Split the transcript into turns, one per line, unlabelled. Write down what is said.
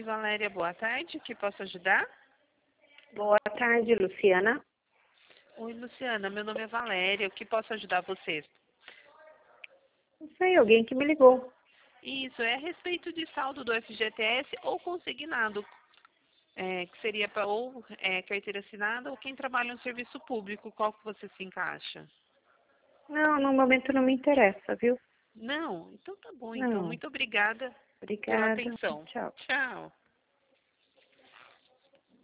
Oi, Valéria, boa tarde. O que posso ajudar?
Boa tarde, Luciana.
Oi, Luciana, meu nome é Valéria. O que posso ajudar você?
Não sei, alguém que me ligou.
Isso, é a respeito de saldo do FGTS ou consignado, que seria para carteira assinada ou quem trabalha no serviço público. Qual que você se encaixa?
Não, no momento não me interessa, viu?
Não? Então tá bom, então.
Não.
Muito obrigada pela
Obrigada.
atenção.
Tchau.
Tchau.